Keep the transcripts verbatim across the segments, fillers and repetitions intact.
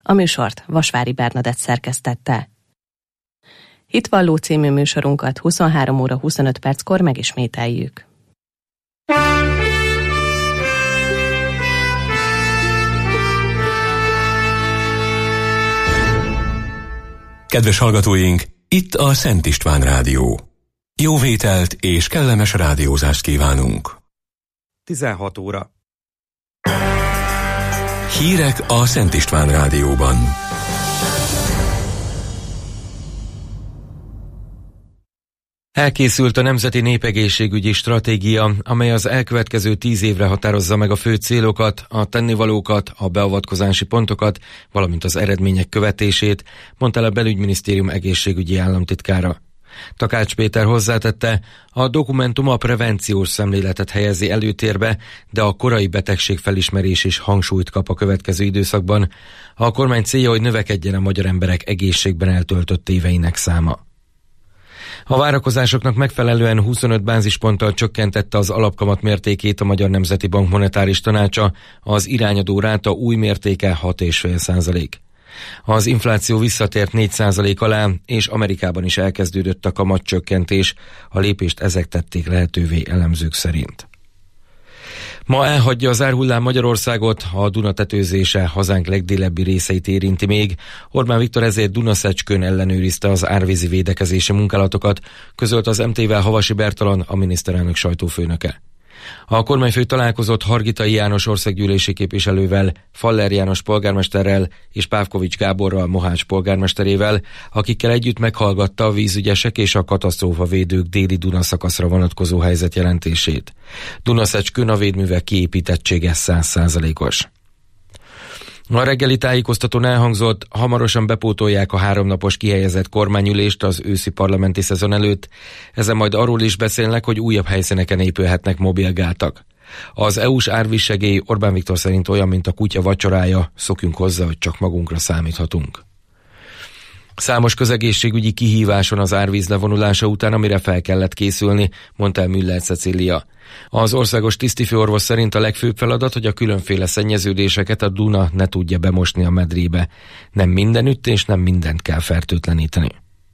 A műsort Vasvári Bernadett szerkesztette. Hitvalló című műsorunkat huszonhárom óra huszonöt perckor megismételjük. Kedves hallgatóink, itt a Szent István Rádió. Jó vételt és kellemes rádiózást kívánunk. tizenhat óra. Hírek a Szent István Rádióban. Elkészült a Nemzeti Népegészségügyi Stratégia, amely az elkövetkező tíz évre határozza meg a fő célokat, a tennivalókat, a beavatkozási pontokat, valamint az eredmények követését, mondta el a Belügyminisztérium egészségügyi államtitkára. Takács Péter hozzátette, a dokumentum a prevenciós szemléletet helyezi előtérbe, de a korai betegségfelismerés is hangsúlyt kap a következő időszakban. A kormány célja, hogy növekedjen a magyar emberek egészségben eltöltött éveinek száma. A várakozásoknak megfelelően huszonöt bázisponttal csökkentette az alapkamat mértékét a Magyar Nemzeti Bank monetáris tanácsa, az irányadó ráta új mértéke hat egész öt százalék. Az infláció visszatért négy százalék alá, és Amerikában is elkezdődött a kamatcsökkentés, a lépést ezek tették lehetővé elemzők szerint. Ma elhagyja az árhullám Magyarországot, a Duna tetőzése hazánk legdélebbi részeit érinti még. Orbán Viktor ezért Dunaszecskőn ellenőrizte az árvízi védekezési munkálatokat, közölt az em té-vel Havasi Bertalan, a miniszterelnök sajtófőnöke. A kormányfő találkozott Hargitai János országgyűlési képviselővel, Faller János polgármesterrel és Pávkovics Gáborral, Mohács polgármesterével, akikkel együtt meghallgatta a vízügyesek és a katasztrófavédők déli Duna szakaszra vonatkozó helyzetjelentését. Dunaszecskőn a védművek kiépítettsége száz százalékos. A reggeli tájékoztatón elhangzott, hamarosan bepótolják a háromnapos kihelyezett kormányülést az őszi parlamenti szezon előtt. Ezen majd arról is beszélnek, hogy újabb helyszíneken épülhetnek mobilgátak. Az é u-s árvízsegély Orbán Viktor szerint olyan, mint a kutya vacsorája, szokjunk hozzá, hogy csak magunkra számíthatunk. Számos közegészségügyi kihíváson az árvíz levonulása után, amire fel kellett készülni, mondta el Müller Cecília. Az országos tisztifőorvos szerint a legfőbb feladat, hogy a különféle szennyeződéseket a Duna ne tudja bemosni a medrébe. Nem mindenütt és nem mindent kell fertőtleníteni.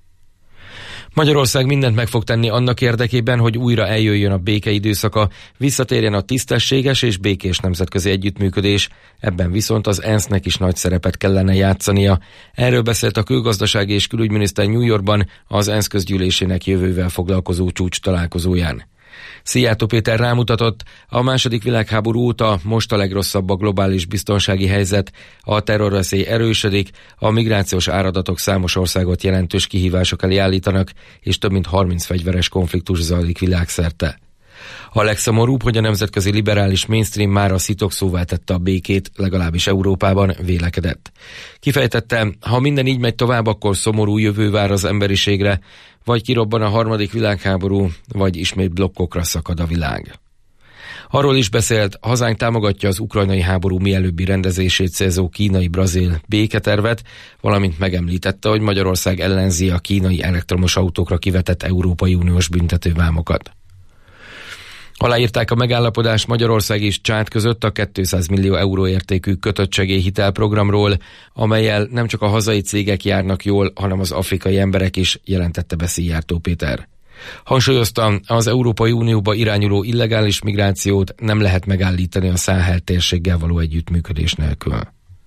Magyarország mindent meg fog tenni annak érdekében, hogy újra eljöjjön a béke időszaka, visszatérjen a tisztességes és békés nemzetközi együttműködés, ebben viszont az ENSZ-nek is nagy szerepet kellene játszania. Erről beszélt a külgazdasági és külügyminiszter New Yorkban az ENSZ közgyűlésének jövővel foglalkozó csúcs találkozóján. Szijjártó Péter rámutatott, a második világháború óta most a legrosszabb a globális biztonsági helyzet, a terrorveszély erősödik, a migrációs áradatok számos országot jelentős kihívások elé állítanak, és több mint harminc fegyveres konfliktus zajlik világszerte. A legszomorúbb, hogy a nemzetközi liberális mainstream már a szitokszóvá tette a békét, legalábbis Európában, vélekedett. Kifejtette, ha minden így megy tovább, akkor szomorú jövő vár az emberiségre, vagy kirobban a harmadik világháború, vagy ismét blokkokra szakad a világ. Arról is beszélt, hazánk támogatja az ukrajnai háború mielőbbi rendezését célzó kínai-brazil béketervet, valamint megemlítette, hogy Magyarország ellenzi a kínai elektromos autókra kivetett Európai Uniós büntetővámokat. Aláírták a megállapodást Magyarország és Csád között a kétszáz millió euró értékű kötött segélyhitelprogramról, amellyel nem csak a hazai cégek járnak jól, hanem az afrikai emberek is, jelentette be Szijjártó Péter. Hangsúlyozta, az Európai Unióba irányuló illegális migrációt nem lehet megállítani a Száhel térséggel való együttműködés nélkül.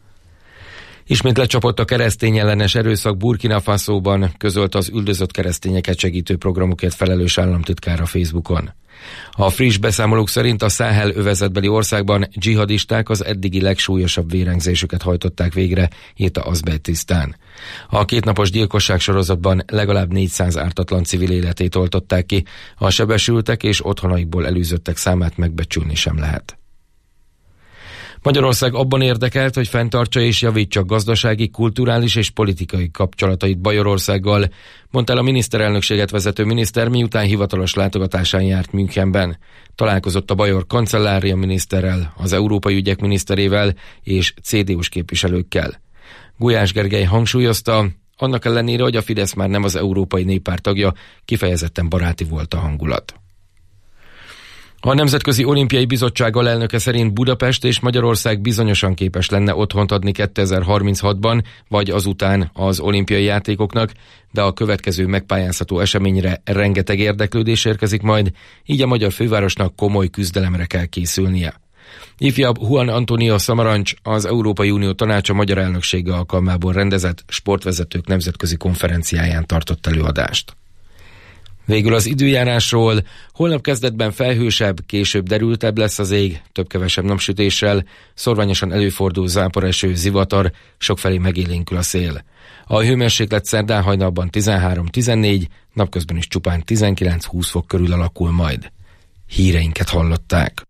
Ismét lecsapott a keresztény ellenes erőszak Burkina Fasóban, közölt az üldözött keresztényeket segítő programokért felelős államtitkár a Facebookon. A friss beszámolók szerint a Száhel övezetbeli országban dzsihadisták az eddigi legsúlyosabb vérengzésüket hajtották végre, írta Azbejtisztán. A kétnapos gyilkosság sorozatban legalább négyszáz ártatlan civil életét oltották ki, a sebesültek és otthonaikból elűzöttek számát megbecsülni sem lehet. Magyarország abban érdekelt, hogy fenntartsa és javítsa gazdasági, kulturális és politikai kapcsolatait Bajorországgal, mondta el a miniszterelnökséget vezető miniszter, miután hivatalos látogatásán járt Münchenben. Találkozott a bajor kancellária miniszterrel, az európai ügyek miniszterével és cé dé u-s képviselőkkel. Gulyás Gergely hangsúlyozta, annak ellenére, hogy a Fidesz már nem az Európai Néppárt tagja, kifejezetten baráti volt a hangulat. A Nemzetközi Olimpiai Bizottság alelnöke szerint Budapest és Magyarország bizonyosan képes lenne otthont adni kétezer-harminchatban, vagy azután az olimpiai játékoknak, de a következő megpályázható eseményre rengeteg érdeklődés érkezik majd, így a magyar fővárosnak komoly küzdelemre kell készülnie. Ifjabb Juan Antonio Samarancs, az Európai Unió Tanácsa magyar elnöksége alkalmából rendezett sportvezetők nemzetközi konferenciáján tartott előadást. Végül az időjárásról: holnap kezdetben felhősebb, később derültebb lesz az ég, több-kevesebb napsütéssel, szorványosan előfordul záporeső, zivatar, sokfelé megélénkül a szél. A hőmérséklet szerdán hajnalban tizenhárom-tizennégy, napközben is csupán tizenkilenc-húsz fok körül alakul majd. Híreinket hallották.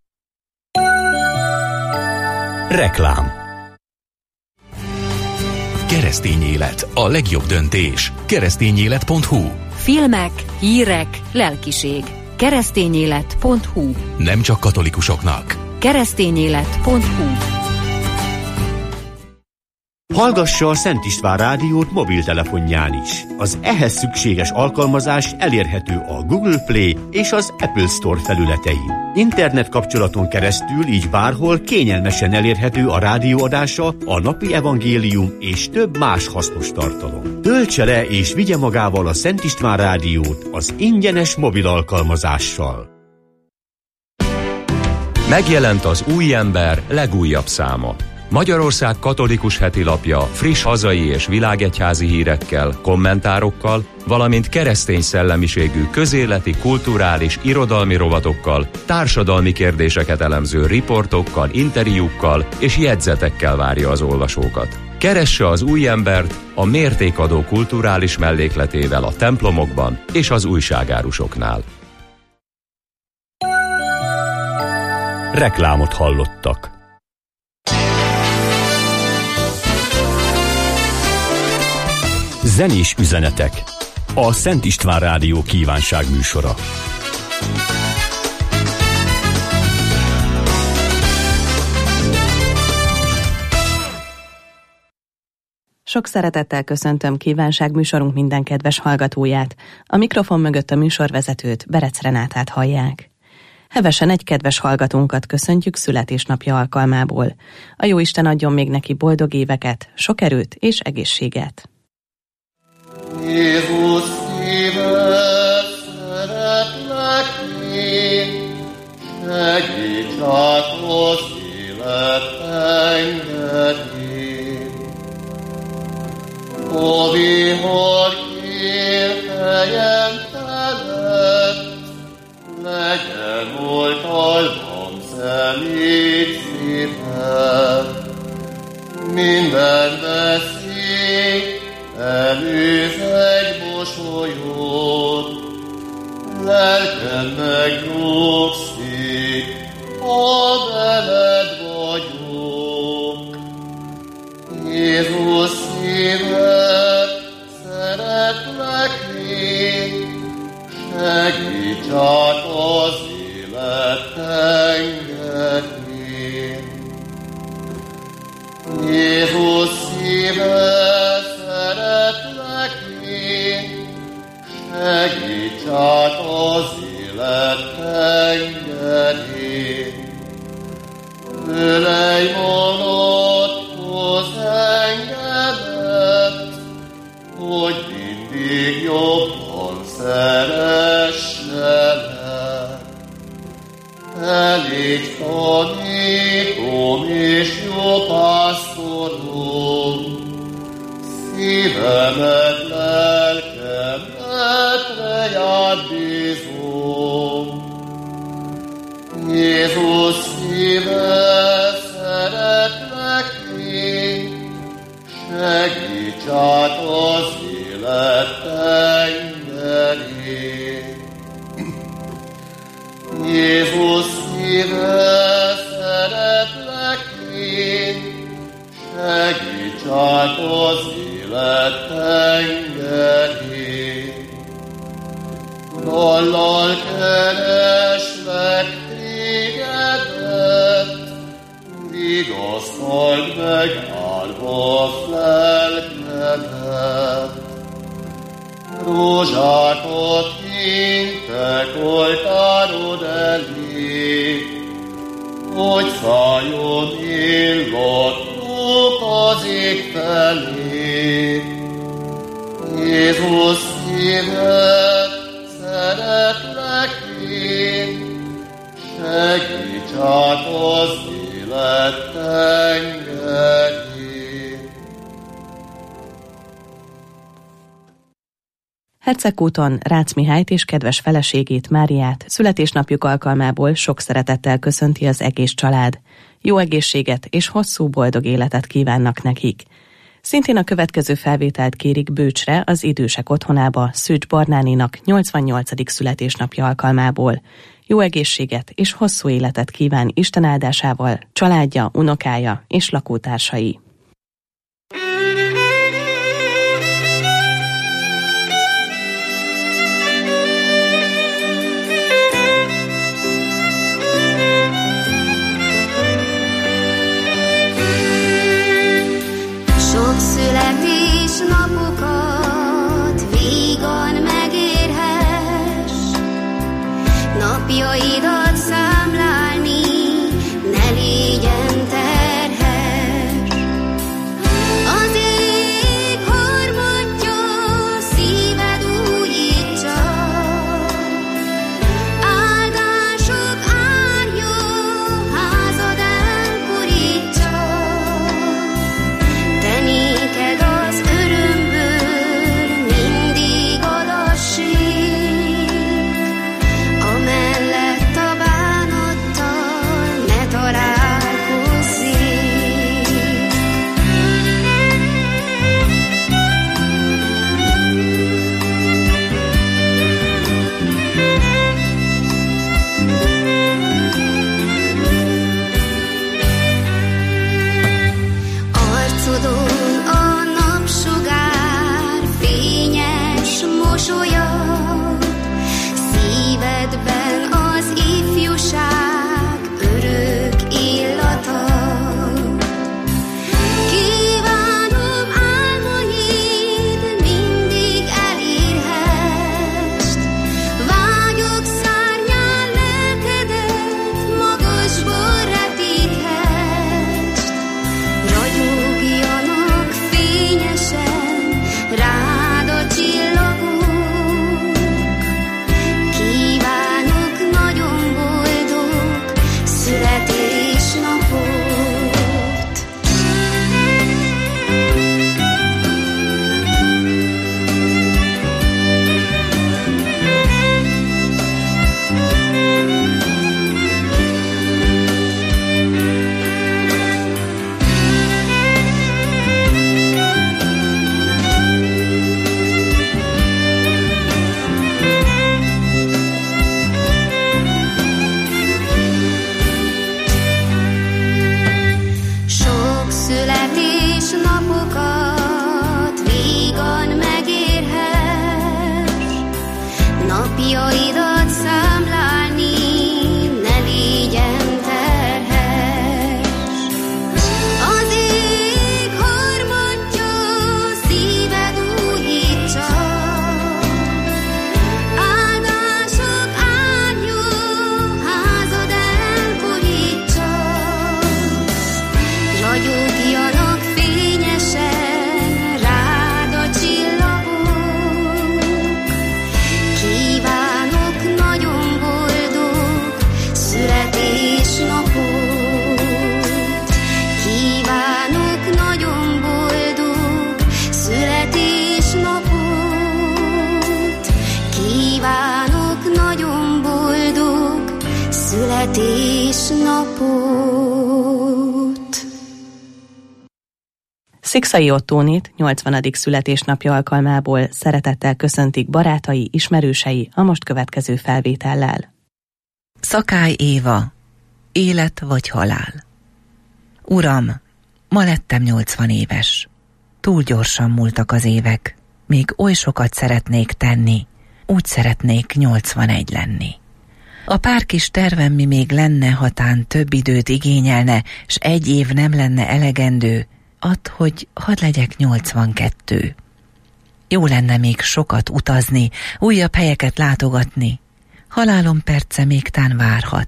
Reklám. Keresztény élet, a legjobb döntés. keresztényélet pont hu. Filmek, hírek, lelkiség. keresztényélet pont hu. Nem csak katolikusoknak. keresztényélet pont hu. Hallgassa a Szent István rádiót mobiltelefonján is. Az ehhez szükséges alkalmazás elérhető a Google Play és az Apple Store felületein. Internet kapcsolaton keresztül így bárhol kényelmesen elérhető a rádióadása, a napi evangélium és több más hasznos tartalom. Töltse le és vigye magával a Szent István rádiót az ingyenes mobil alkalmazással. Megjelent az Új Ember legújabb száma. Magyarország katolikus heti lapja friss hazai és világegyházi hírekkel, kommentárokkal, valamint keresztény szellemiségű közéleti, kulturális, irodalmi rovatokkal, társadalmi kérdéseket elemző riportokkal, interjúkkal és jegyzetekkel várja az olvasókat. Keresse az Új Embert a mértékadó kulturális mellékletével a templomokban és az újságárusoknál. Reklámot hallottak. Zenés üzenetek. A Szent István Rádió kívánság műsora. Sok szeretettel köszöntöm kívánság műsorunk minden kedves hallgatóját. A mikrofon mögött a műsorvezetőt, Berec Renátát hallják. Hevesen egy kedves hallgatónkat köszöntjük születésnapja alkalmából. A Jóisten adjon még neki boldog éveket, sok erőt és egészséget. Jézus szíve, szeretlek én, segíts át az élet tengerén. O vihar kér felett, legyen oltalmam szemét szíved. Minden veszély előz egy mosolyod, lelkem megnyugszik, ha veled vagyok. Jézus szíve, szeretlek én, segíts át az élet tengerén. Jézus szíve, szeretlek én, segíts át az élet tengerén. Ölej magadhoz engedet, hogy mindig jobban szeresselek. Elég tanítom és jó pásztorom, szívemet, lelkemet rejád bízom. Jézus szíve, szeretlek én, segíts át az élet tengerén. Jézus szíve, szeretlek én, segíts át az élet tengerén. Dallal kereslek tégedet, vigasztald meg árva lelkemet. Rózsákat kintek oltárod elé, hogy szálljon illattuk az ég felé. Jézus szíved, szeretlek én, segíts át az élet tengerén. Hercegkúton Rácz Mihályt és kedves feleségét, Máriát születésnapjuk alkalmából sok szeretettel köszönti az egész család. Jó egészséget és hosszú boldog életet kívánnak nekik. Szintén a következő felvételt kérik Bőcsre, az idősek otthonába Szűcs Barnáninak nyolcvannyolcadik születésnapja alkalmából. Jó egészséget és hosszú életet kíván Isten áldásával családja, unokája és lakótársai. Születésnapokat vígan megérhess, napjaidat számlálni ne légyen terhes. Az ég harmatja szíved újítsa, áldások árja házad elborítsa. Te néked az örömből mindig a lasség, amellett a bánattal ne találkozzék. Arcodon a napsugár fényes mosolya, szívedben az ifjúság örök illata. Kívánom álmaid mindig elérhest, vágyok szárnyán lelkedet magasból repíthest. Ragyogjanak fényesen rád a csillagok, kívánok nagyon boldog születésnapot. Sok születésnapokat vígan megérhess, napjaidat számlálni ne légyen terhes. Az ég harmatja szíved újítsa, áldások árja házad elborítsa. Ragyogjanak fényesen rád a csillagok, kívánok nagyon boldog születésnapot. Kívánok nagyon boldog születésnapot. Kívánok nagyon boldog születésnapot. Szikszai Ottónit nyolcvanadik születésnapja alkalmából szeretettel köszöntik barátai, ismerősei a most következő felvétellel. Szakály Éva, élet vagy halál. Uram, ma lettem nyolcvan éves. Túl gyorsan múltak az évek, még oly sokat szeretnék tenni, úgy szeretnék nyolcvanegy lenni. A pár kis tervem mi még lenne, hatán több időt igényelne, s egy év nem lenne elegendő, add, hogy hadd legyek nyolcvankettő. Jó lenne még sokat utazni, újabb helyeket látogatni. Halálom perce még tán várhat.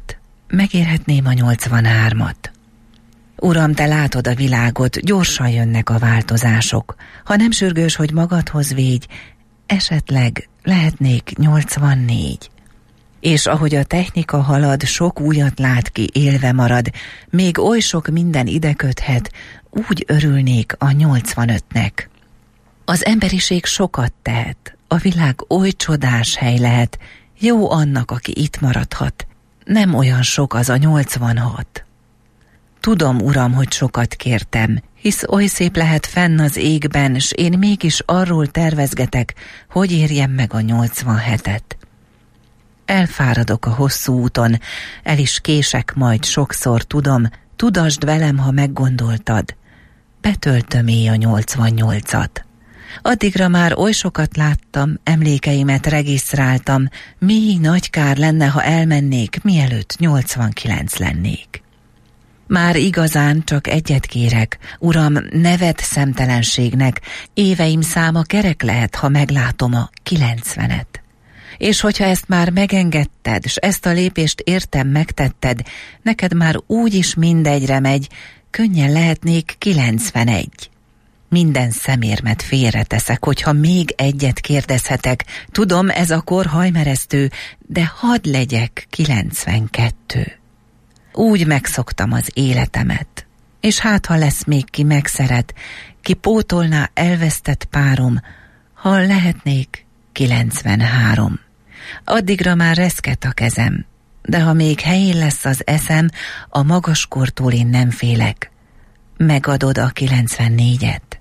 megérhetném a nyolcvanhármat. Uram, te látod a világot, gyorsan jönnek a változások. Ha nem sürgős, hogy magadhoz végy, esetleg lehetnék nyolcvannégy. És ahogy a technika halad, sok újat lát ki, élve marad, még oly sok minden ide köthet, úgy örülnék a nyolcvanötnek. Az emberiség sokat tehet, a világ oly csodás hely lehet, jó annak, aki itt maradhat. Nem olyan sok az a nyolcvanhat. Tudom, Uram, hogy sokat kértem, hisz oly szép lehet fenn az égben, s én mégis arról tervezgetek, hogy érjem meg a nyolcvanhetet. Elfáradok a hosszú úton, el is kések majd sokszor, tudom, tudasd velem, ha meggondoltad. Betöltöm éj a nyolcvannyolcat. Addigra már oly sokat láttam, emlékeimet regisztráltam, mi nagy kár lenne, ha elmennék, mielőtt nyolcvankilenc lennék. Már igazán csak egyet kérek, Uram, ne vedd szemtelenségnek, éveim száma kerek lehet, ha meglátom a kilencvenet. És hogyha ezt már megengedted, s ezt a lépést értem megtetted, neked már úgyis mindegyre megy, könnyen lehetnék kilencvenegy. Minden szemérmet félreteszek, hogyha még egyet kérdezhetek. Tudom, ez a kor hajmeresztő, de hadd legyek kilencvenkettő. Úgy megszoktam az életemet, és hát ha lesz még ki megszeret, ki pótolná elvesztett párom, ha lehetnék kilencvenhárom. Addigra már reszket a kezem, de ha még helyén lesz az eszem, a magaskortól én nem félek. Megadod a kilencvennégyet.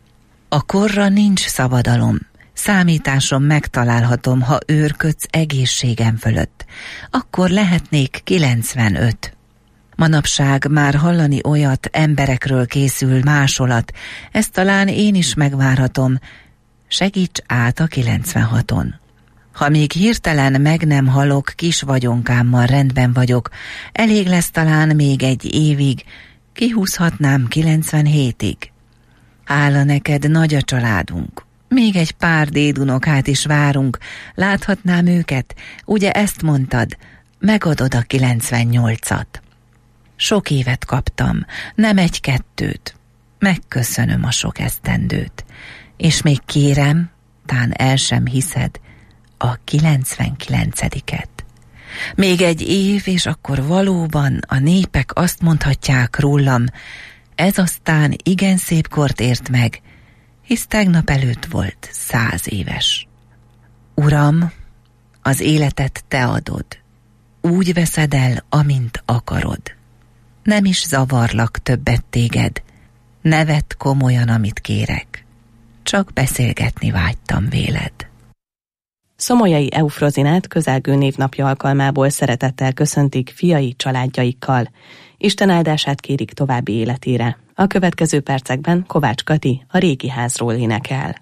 A korra nincs szabadalom, számításom megtalálhatom, ha őrködsz egészségem fölött. Akkor lehetnék kilencvenöt. Manapság már hallani olyat, emberekről készül másolat, ezt talán én is megvárhatom. Segíts át a kilencvenhaton. Ha még hirtelen meg nem halok, kis vagyonkámmal rendben vagyok, elég lesz talán még egy évig, kihúzhatnám kilencvenhétig. Hála neked, nagy a családunk. Még egy pár dédunokát is várunk, láthatnám őket, ugye ezt mondtad, megadod a kilencvennyolcat. Sok évet kaptam, nem egy-kettőt, megköszönöm a sok esztendőt, és még kérem, tán el sem hiszed, a kilencvenkilencediket. Még egy év, és akkor valóban a népek azt mondhatják rólam, ez aztán igen szép kort ért meg, hisz tegnap előtt volt száz éves. Uram, az életet te adod, úgy veszed el, amint akarod. Nem is zavarlak többet téged, ne vedd komolyan, amit kérek, csak beszélgetni vágytam véled. Szomolyai Eufrozinát közelgő névnapja alkalmából szeretettel köszöntik fiai családjaikkal. Isten áldását kérik további életére. A következő percekben Kovács Kati a régi házról énekel.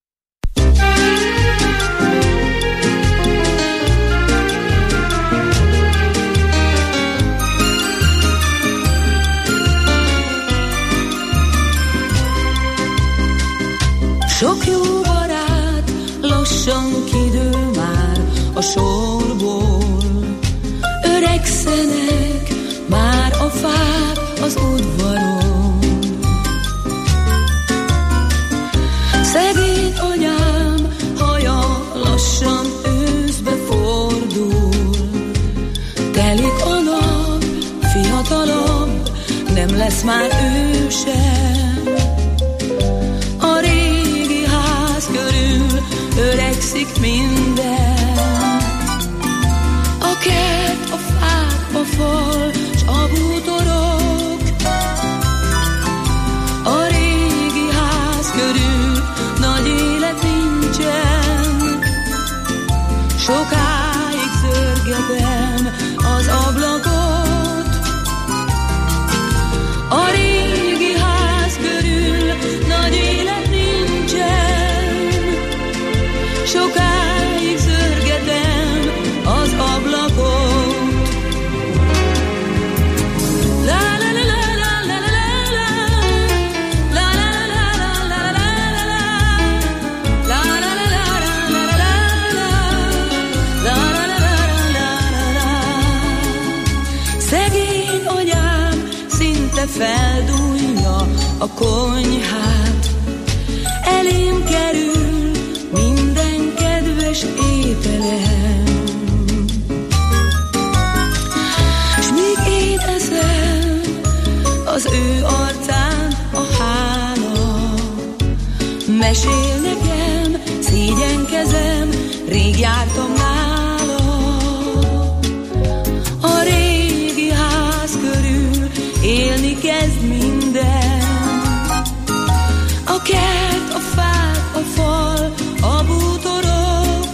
Sok jó barát lassan kidől már a sorból, öregszenek már a fák az udvaron. Szegény anyám haja lassan őszbe fordul, telik a nap, fiatalabb nem lesz már ő sem. A régi ház körül öregszik minden, a kert, a fák, a fal, s a bútorok. A régi ház körül nagy élet nincsen, sokáig zörgetem az ablakot. A régi ház körül a konyhát, elém kerül minden kedves ételem. S míg én eszem, az ő arcán a hála, mesél nekem, szégyenkezem, rég jártam nála. A régi ház körül élni kezd minden, a kert, a fák, a fal, a bútorok.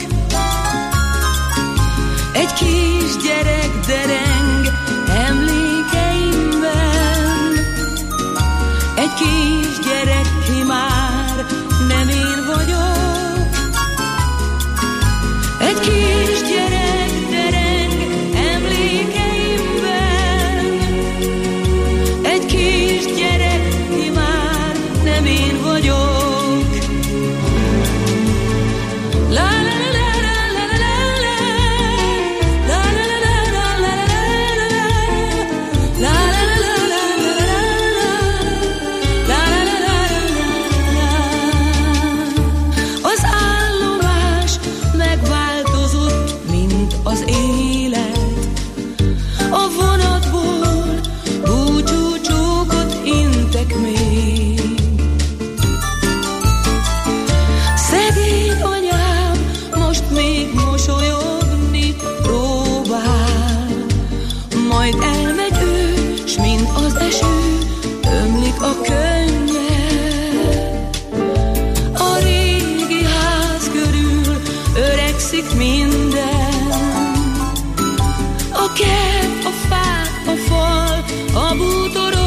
Egy kisgyerek dereng emlékeimben, egy kisgyerek, ki már nem én vagyok. Egy kisgyerek dereng emlékeimben, egy kisgyerek, ki már nem én vagyok. La la la la la la la la, la la la la la la la, la la la la la la, la la la la. Az állomás megváltozott, mint az élet. A vonatból búcsúcsókot intek még. Szegény anyám most még mosolyogni próbál, majd elmegy ő, s mint az eső ömlik a könnyed. A régi ház körül öregszik minden, a kert, a fák, a fal, a bútorok.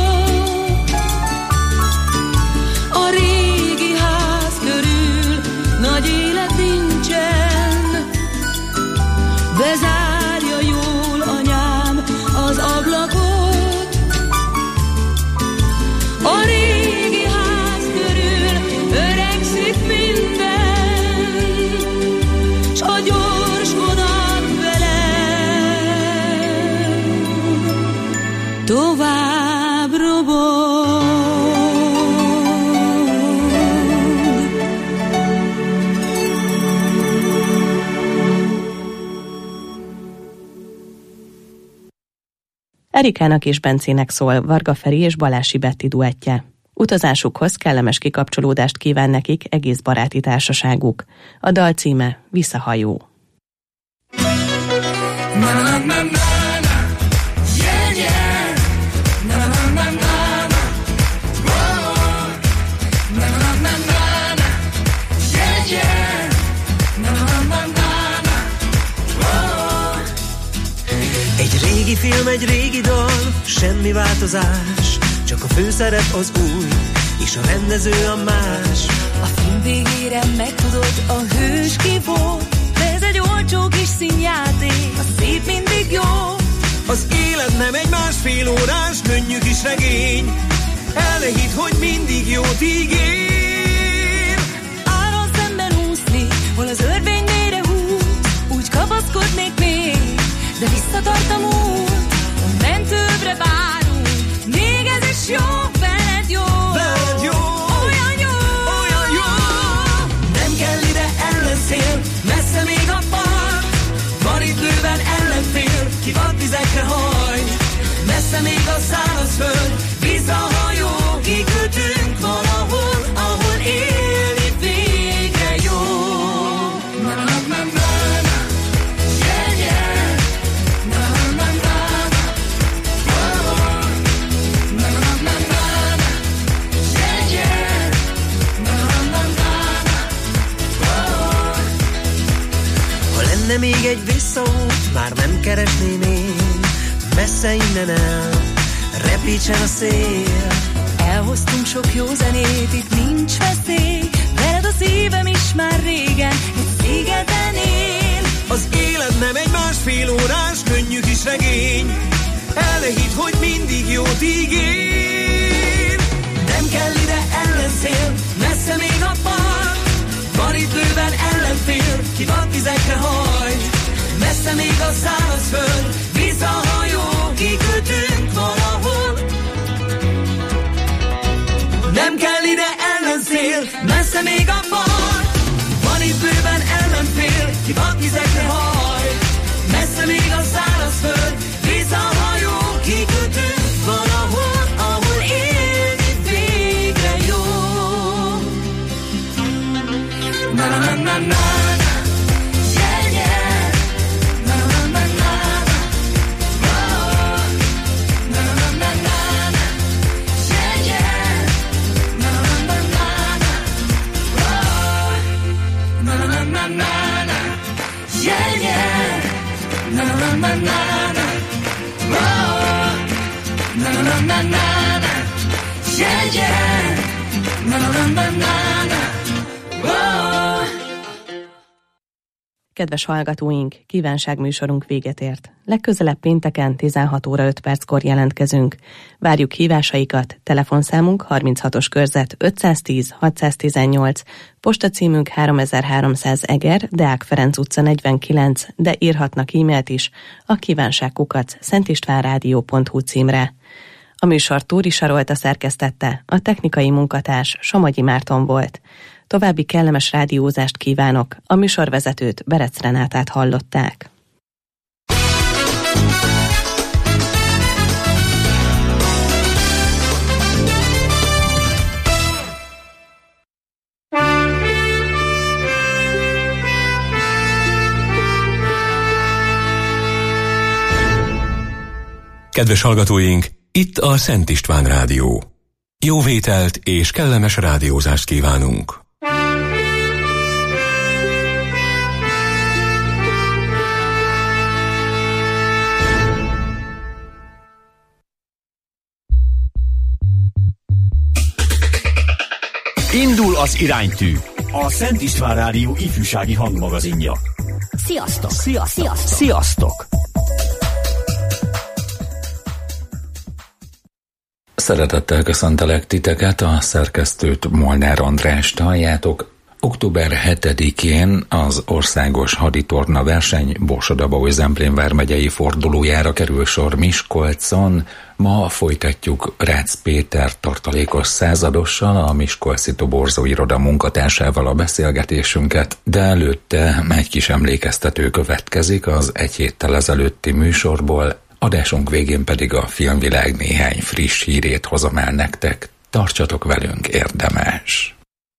A régi ház körül nagy élet nincsen, bezárja jól anyám az ablakot. A régi ház körül öregszik minden, s a gyors vonat velem tovább robog. Erikának és Bencének szól Varga Feri és Balási Betti duettje. Utazásukhoz kellemes kikapcsolódást kíván nekik egész baráti társaságuk. A dal címe Visszahajó. Egy régi film, egy régi dal, semmi változás, csak a főszerep az új, és a rendező a más. A film végére megtudod, a hős ki volt, de ez egy olcsó kis színjáték, a szép mindig jó. Az élet nem egy másfél órás, könnyű kis regény, el ne hidd, hogy mindig jót ígér. Áron szemben úszni, hol az örvény mélyre húz, úgy kapaszkodnék még, de visszatart a múlt, a mentőbre várunk, még ez is jó, veled jó, veled jó, olyan jó, olyan jó. Nem kell ide ellenszél, messze még a part, van itt bőven ellenfél, ki vad vizekre hajt, messze még a száraz föld, visszahajó, kiküldtünk valahol, ahol élni végre jó. Na, na, na, na. Lenne még egy visszaút, már nem keresném én, messze innen el, repítsen a szél. Elhoztunk sok jó zenét, itt nincs veszély, veled a szívem is már régen, egy szigeten él. Az élet nem egy másfél órás, könnyű kis regény, el ne hidd, hogy mindig jót ígér. Nem kell ide ellenszél, messze még a part, van itt bőven ellenfél, ki vad vizekre hajt, messze még a száraz föld, visszahajó, kiküldtünk valahol. messze még a part. Van itt bőven ellenfél, ki vadvizekre hajt. Messze még a szárazföld, víz a hajó, kikötünk valahol, ahol élni végre jó. Na na na na na. Kedves hallgatóink, kívánságműsorunk véget ért. Legközelebb pénteken tizenhat óra öt perckor jelentkezünk. Várjuk hívásaikat, telefonszámunk harminchatos körzet ötszáztíz hatszáztizennyolc, postacímünk háromezer-háromszáz Eger, Deák Ferenc utca negyvenkilenc, de írhatnak e-mailt is a kívánságkukac szentistvánrádió pont hu címre. A műsor Túri Sarolta szerkesztette, a technikai munkatárs Somogyi Márton volt. További kellemes rádiózást kívánok, a műsorvezetőt, Berec Renátát hallották. Kedves hallgatóink, itt a Szent István Rádió. Jó vételt és kellemes rádiózást kívánunk! Indul az iránytű, a Szent István Rádió ifjúsági hangmagazinja. Sziasztok! Sziasztok! Sziasztok! Sziasztok! Szeretettel köszöntelek titeket, a szerkesztőt, Molnár Andrást halljátok. október hetedikén az országos haditorna verseny Borsod-Abaúj-Zemplén vármegyei fordulójára kerül sor Miskolcon. Ma folytatjuk Rácz Péter tartalékos századossal, a Miskolci Toborzó iroda munkatársával a beszélgetésünket, de előtte egy kis emlékeztető következik az egy héttel ezelőtti műsorból. Adásunk végén pedig a filmvilág néhány friss hírét hozom el nektek. Tartsatok velünk, érdemes!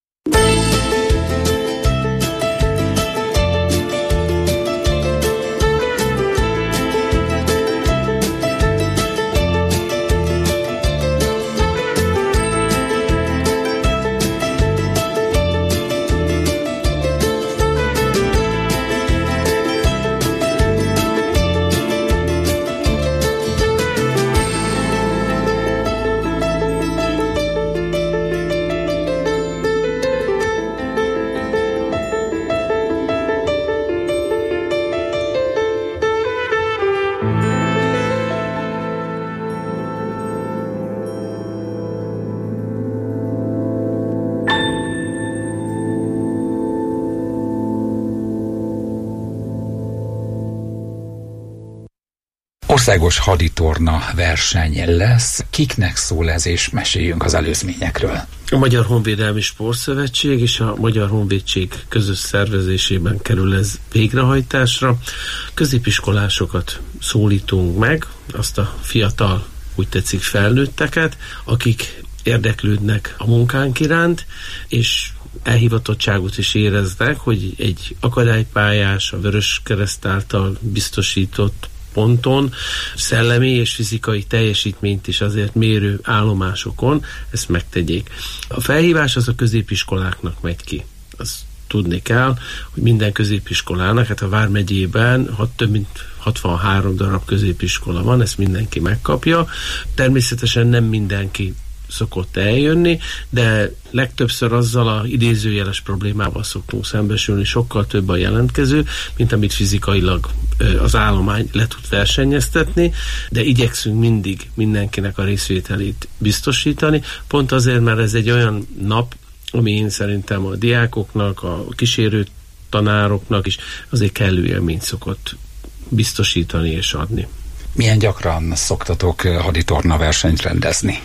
Országos haditorna verseny lesz. Kiknek szól ez, és meséljünk az előzményekről. A Magyar Honvédelmi Sportszövetség és a Magyar Honvédség közös szervezésében kerül ez végrehajtásra. Középiskolásokat szólítunk meg, azt a fiatal, úgy tetszik felnőtteket, akik érdeklődnek a munkánk iránt, és elhivatottságot is éreznek, hogy egy akadálypályás, a Vöröskereszt által biztosított ponton szellemi és fizikai teljesítményt is azért mérő állomásokon ezt megtegyék. A felhívás az a középiskoláknak megy ki. Azt tudni kell, hogy minden középiskolának, hát a vármegyében hat, több mint hatvanhárom darab középiskola van, ezt mindenki megkapja. Természetesen nem mindenki szokott eljönni, de legtöbbször azzal a idézőjeles problémával szoktunk szembesülni, sokkal több a jelentkező, mint amit fizikailag az állomány le tud versenyeztetni, de igyekszünk mindig mindenkinek a részvételét biztosítani, pont azért, mert ez egy olyan nap, ami én szerintem a diákoknak, a kísérő tanároknak is azért kellő élményt szokott biztosítani és adni. Milyen gyakran szoktatok haditorna versenyt rendezni?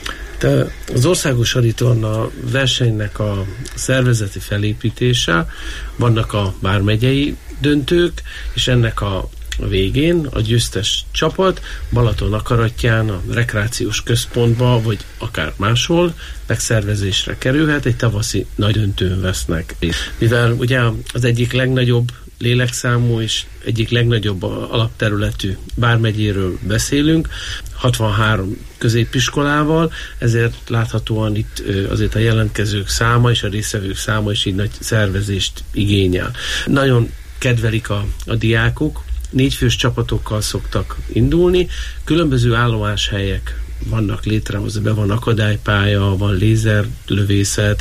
De az országos haditorna versenynek a szervezeti felépítése, vannak a vármegyei döntők, és ennek a a végén a győztes csapat Balaton akaratján a rekreációs központba, vagy akár máshol megszervezésre kerülhet, egy tavaszi nagydöntőn vesznek. Mivel ugye az egyik legnagyobb lélekszámú és egyik legnagyobb alapterületű vármegyéről beszélünk, hatvanhárom középiskolával, ezért láthatóan itt azért a jelentkezők száma és a résztvevők száma is így nagy szervezést igényel. Nagyon kedvelik a, a diákok, négyfős csapatokkal szoktak indulni, különböző állomáshelyek vannak létrehozva, be van akadálypálya, van lézerlövészet,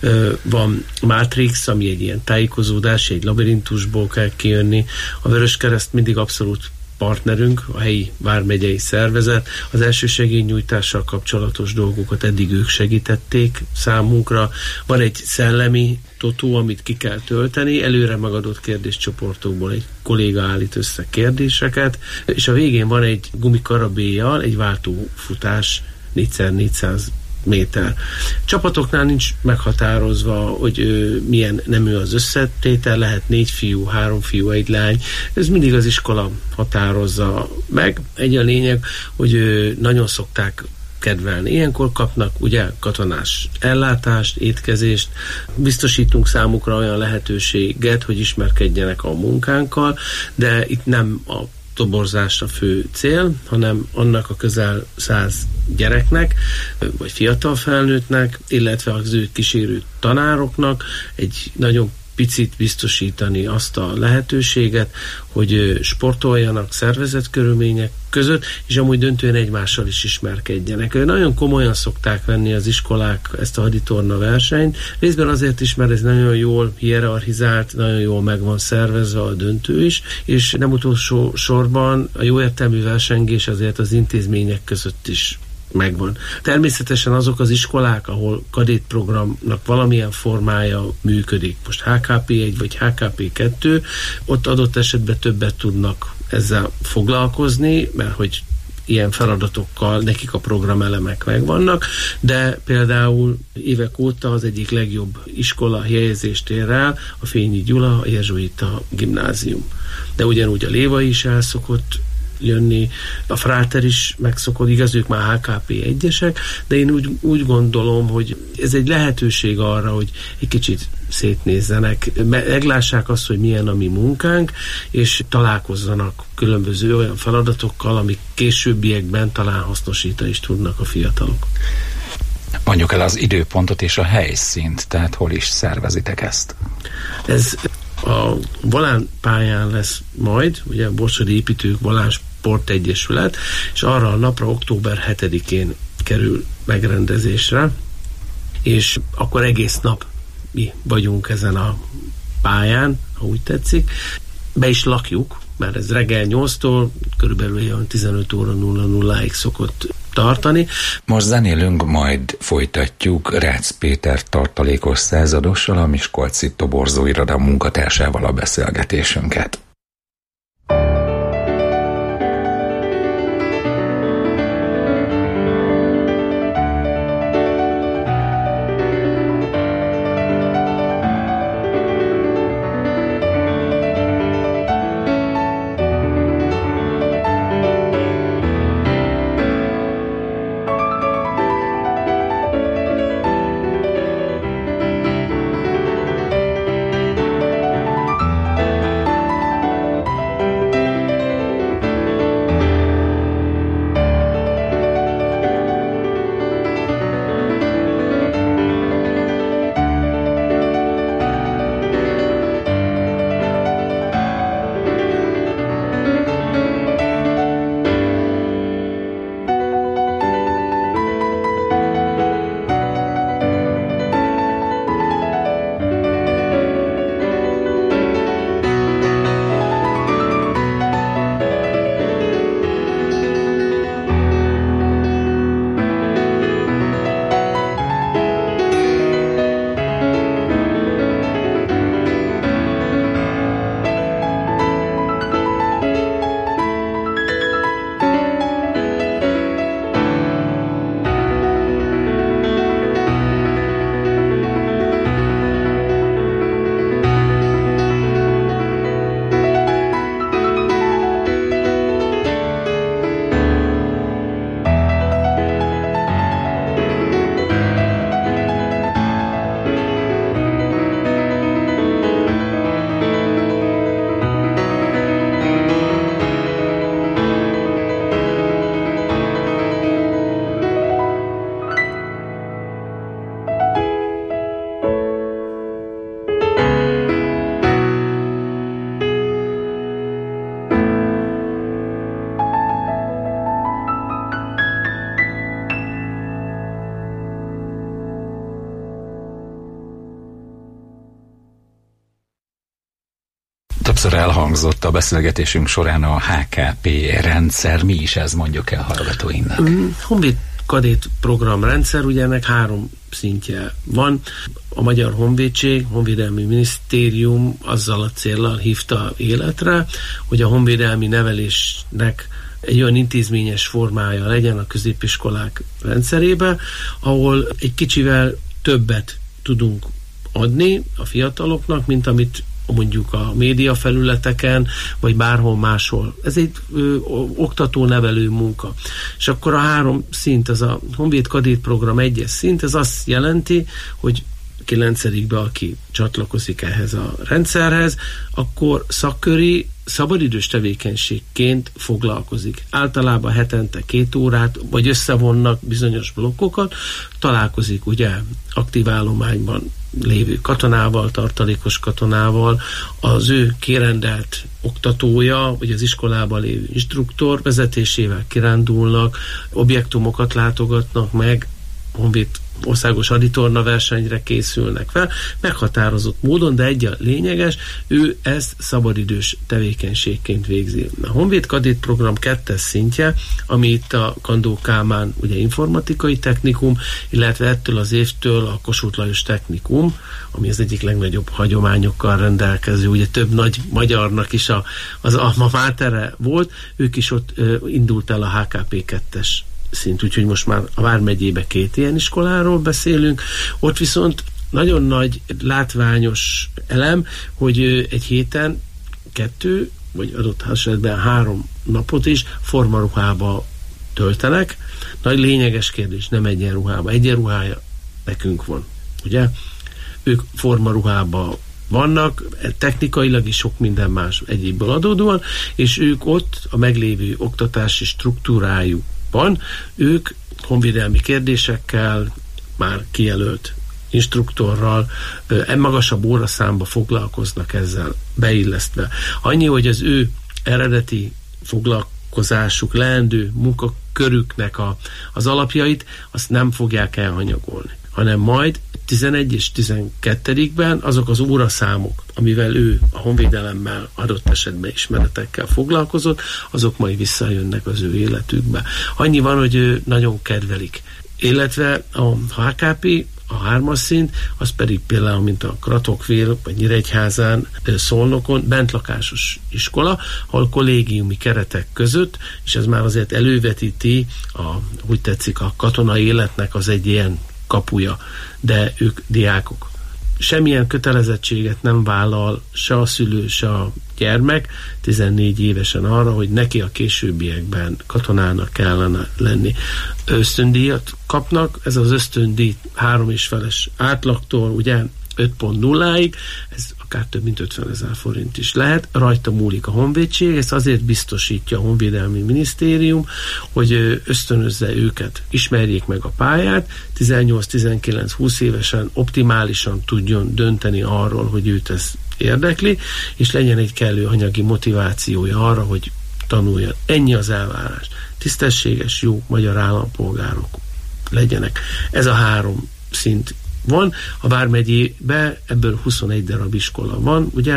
van Matrix, ami egy ilyen tájékozódás, egy labirintusból kell kijönni. A Vöröskereszt mindig abszolút partnerünk, a helyi vármegyei szervezet. Az elsősegélynyújtással kapcsolatos dolgokat eddig ők segítették számunkra. Van egy szellemi totó, amit ki kell tölteni, előre megadott kérdéscsoportokból egy kolléga állít össze kérdéseket, és a végén van egy gumikarabélyjal egy váltófutás négyszer-négyszáz méter. Csapatoknál nincs meghatározva, hogy ö, milyen nemű az összetétel, lehet négy fiú, három fiú, egy lány. Ez mindig az iskola határozza meg. Egy a lényeg, hogy ö, nagyon szokták kedvelni. Ilyenkor kapnak ugye katonás ellátást, étkezést, biztosítunk számukra olyan lehetőséget, hogy ismerkedjenek a munkánkkal, de itt nem a toborzás a fő cél, hanem annak a közel száz gyereknek, vagy fiatal felnőttnek, illetve az ő kísérő tanároknak egy nagyon picit biztosítani azt a lehetőséget, hogy sportoljanak szervezett körülmények között, és amúgy döntően egymással is ismerkedjenek. Nagyon komolyan szokták venni az iskolák ezt a haditorna versenyt, részben azért is, mert ez nagyon jól hierarchizált, nagyon jól meg van szervezve a döntő is, és nem utolsó sorban a jó értelmű versengés azért az intézmények között is megvan. Természetesen azok az iskolák, ahol kadétprogramnak valamilyen formája működik, most há ká pé egy vagy há ká pé kettő, ott adott esetben többet tudnak ezzel foglalkozni, mert hogy ilyen feladatokkal nekik a programelemek megvannak, de például évek óta az egyik legjobb iskola helyezést ér el a Fényi Gyula, a jezsuita gimnázium. De ugyanúgy a Léva is el szokott jönni, a Fráter is megszokott, igaz, ők már há ká pé egyesek, de én úgy, úgy gondolom, hogy ez egy lehetőség arra, hogy egy kicsit szétnézzenek, meglássák azt, hogy milyen a mi munkánk, és találkozzanak különböző olyan feladatokkal, amik későbbiekben talán hasznosítani is tudnak a fiatalok. Mondjuk el az időpontot és a helyszínt, tehát hol is szervezitek ezt? Ez a Volán pályán lesz majd, ugye a Borsodi Építők Volán Sportegyesület, és arra a napra október hetedikén kerül megrendezésre, és akkor egész nap mi vagyunk ezen a pályán, ha úgy tetszik. Be is lakjuk, mert ez reggel nyolctól körülbelül olyan tizenöt óra nulla nulláig szokott tartani. Most zenélünk, majd folytatjuk Rácz Péter tartalékos századossal, a Miskolci Toborzó Iroda munkatársával a beszélgetésünket. Többször elhangzott a beszélgetésünk során a há ká pé rendszer. Mi is ez, mondjuk el hallgatóinknak? Mm, Honvéd kadét programrendszer, ugye ennek három szintje van. A Magyar Honvédség, Honvédelmi Minisztérium azzal a céllal hívta életre, hogy a honvédelmi nevelésnek egy olyan intézményes formája legyen a középiskolák rendszerébe, ahol egy kicsivel többet tudunk adni a fiataloknak, mint amit mondjuk a média felületeken, vagy bárhol máshol. Ez egy ö, oktató-nevelő munka. És akkor a három szint, az a Honvéd Kadét Program egyes szint, ez azt jelenti, hogy kilencedikben, aki csatlakozik ehhez a rendszerhez, akkor szakköri, szabadidős tevékenységként foglalkozik. Általában hetente két órát, vagy összevonnak bizonyos blokkokat, találkozik ugye aktív állományban lévő katonával, tartalékos katonával, az ő kirendelt oktatója, vagy az iskolában lévő instruktor vezetésével kirándulnak, objektumokat látogatnak meg, honvéd országos aditorna versenyre készülnek fel, meghatározott módon, de egy a lényeges, ő ezt szabadidős tevékenységként végzi. A Honvéd Kadét Program kettes szintje, ami itt a Kandó Kálmán ugye informatikai technikum, illetve ettől az évtől a Kossuth Lajos Technikum, ami az egyik legnagyobb hagyományokkal rendelkező, ugye több nagy magyarnak is a, az alma mátere volt, ők is ott ö, indult el a há ká pé kettes szint, úgyhogy most már a Vármegyébe két ilyen iskoláról beszélünk. Ott viszont nagyon nagy látványos elem, hogy egy héten kettő, vagy adott esetben három napot is formaruhába töltenek. Nagy lényeges kérdés, nem egyenruhába. Egyenruhája nekünk van, ugye? Ők formaruhába vannak, technikailag is sok minden más egyébből adódóan, és ők ott a meglévő oktatási struktúrájuk van, ők honvédelmi kérdésekkel, már kijelölt instruktorral, e magasabb óraszámba foglalkoznak ezzel beillesztve. Annyi, hogy az ő eredeti foglalkozásuk, leendő munkakörüknek a, az alapjait, azt nem fogják elhanyagolni, hanem majd tizenegy és tizenkettedikben azok az óraszámok, amivel ő a honvédelemmel adott esetben ismeretekkel foglalkozott, azok majd visszajönnek az ő életükbe. Annyi van, hogy ő nagyon kedvelik. Illetve a há ká pé, a hármas szint, az pedig például, mint a Kratokvél, vagy Nyíregyházán, Szolnokon, bentlakásos iskola, ahol kollégiumi keretek között, és ez már azért elővetíti, a, úgy tetszik, a katonai életnek az egy ilyen kapuja, de ők diákok. Semmilyen kötelezettséget nem vállal se a szülő, se a gyermek tizennégy évesen arra, hogy neki a későbbiekben katonának kellene lenni. Ösztöndíjat kapnak, ez az ösztöndíj három és feles átlagtól, ugye öt pont nulláig, ez akár több mint ötvenezer forint is lehet, rajta múlik a honvédség, ezt azért biztosítja a Honvédelmi Minisztérium, hogy ösztönözze őket, ismerjék meg a pályát, tizennyolc tizenkilenc húsz évesen optimálisan tudjon dönteni arról, hogy őt ez érdekli, és legyen egy kellő anyagi motivációja arra, hogy tanuljon. Ennyi az elvárás. Tisztességes, jó magyar állampolgárok legyenek. Ez a három szint van. A Vármegyébe ebből huszonegy darab iskola van, ugye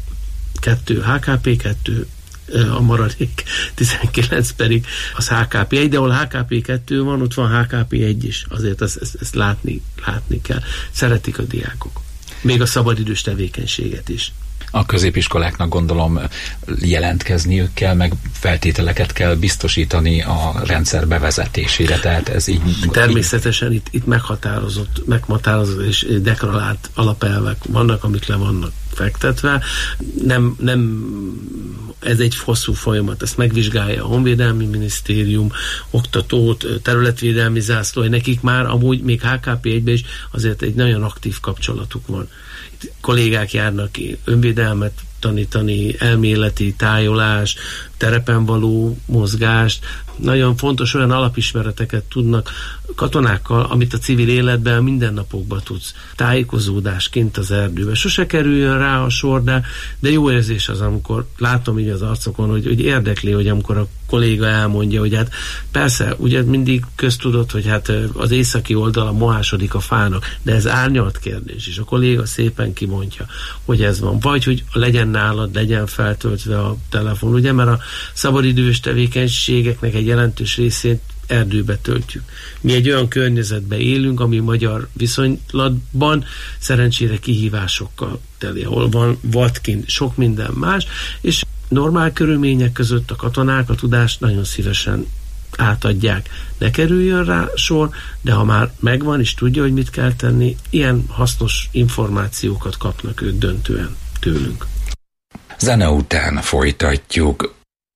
kettő há ká pé, kettő a maradék tizenkilenc pedig az há ká pé egy, de ahol há ká pé kettő van, ott van há ká pé egy is. Azért ezt, ezt, ezt látni, látni kell. Szeretik a diákok. Még a szabadidős tevékenységet is. A középiskoláknak gondolom jelentkezniük kell, meg feltételeket kell biztosítani a rendszer bevezetésére, tehát ez így... Természetesen itt, itt meghatározott, meghatározott és deklarált alapelvek vannak, amik le vannak fektetve. Nem, nem, ez egy hosszú folyamat, ezt megvizsgálja a Honvédelmi Minisztérium, oktatót, területvédelmi zászlói, nekik már amúgy még há ká pé egyben is azért egy nagyon aktív kapcsolatuk van. Itt kollégák járnak ki önvédelmet tanítani, elméleti tájolás, terepen való mozgást, nagyon fontos, olyan alapismereteket tudnak katonákkal, amit a civil életben, a mindennapokban tudsz. Tájékozódásként az erdőbe. Sose kerüljön rá a sor, de, de jó érzés az, amikor látom így az arcokon, hogy, hogy érdekli, hogy amikor a kolléga elmondja, hogy hát persze, ugye mindig köztudott, hogy hát az északi oldala mohásodik a fának, de ez árnyalt kérdés, és a kolléga szépen kimondja, hogy ez van. Vagy, hogy legyen nálad, legyen feltöltve a telefon, ugye, mert a szabadidős tevékenységeknek egy jelentős részét erdőbe töltjük. Mi egy olyan környezetben élünk, ami magyar viszonylatban szerencsére kihívásokkal teli, ahol van vadként sok minden más, és normál körülmények között a katonák a tudást nagyon szívesen átadják. Ne kerüljön rá sor, de ha már megvan és tudja, hogy mit kell tenni, ilyen hasznos információkat kapnak ők döntően tőlünk. Zene után folytatjuk.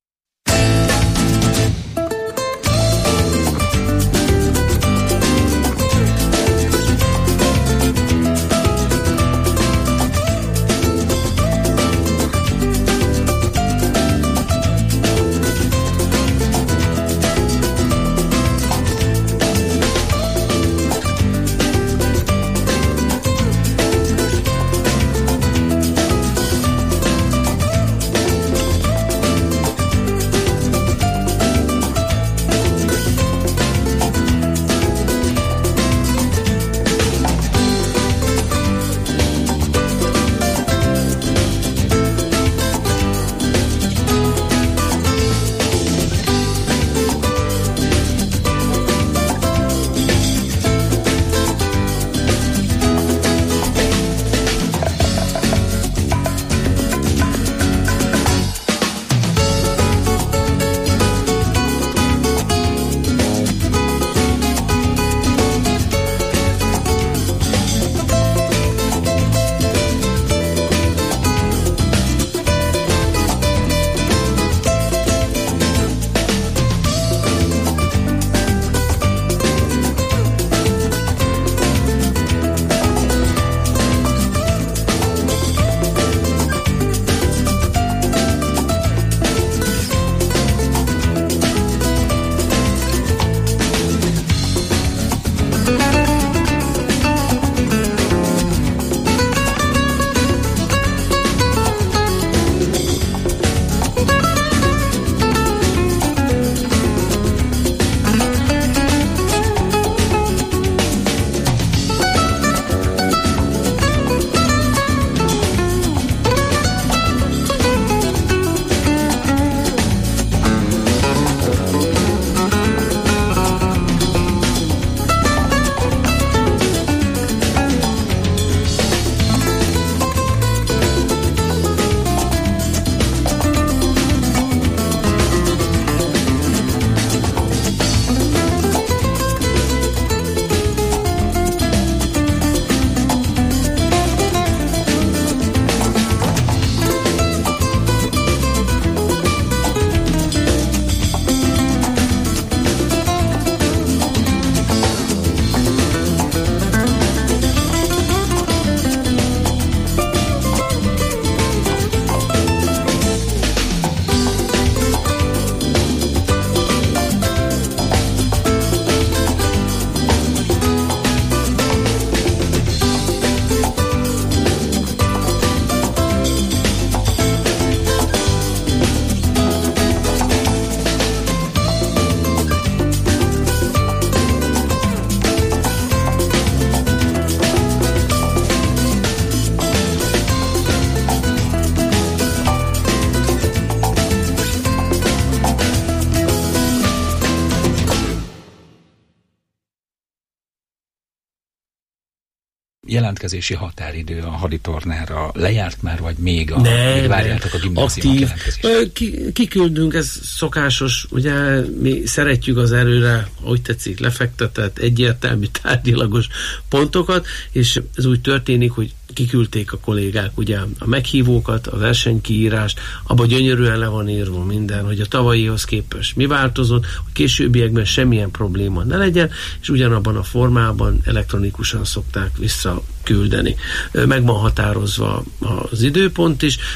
jelentkezési határidő a haditornára lejárt már, vagy még, a, ne, még várjátok a gimnáziumok jelentkezését? Ki, kiküldünk, ez szokásos, ugye mi szeretjük az erőre, ahogy tetszik, lefektetett, egyértelmű, tárgyilagos pontokat, és ez úgy történik, hogy kiküldték a kollégák ugye a meghívókat, a versenykiírást, abban gyönyörűen le van írva minden, hogy a tavalyihoz képest mi változott, hogy későbbiekben semmilyen probléma ne legyen, és ugyanabban a formában elektronikusan szokták visszaküldeni. Meg van határozva az időpont is,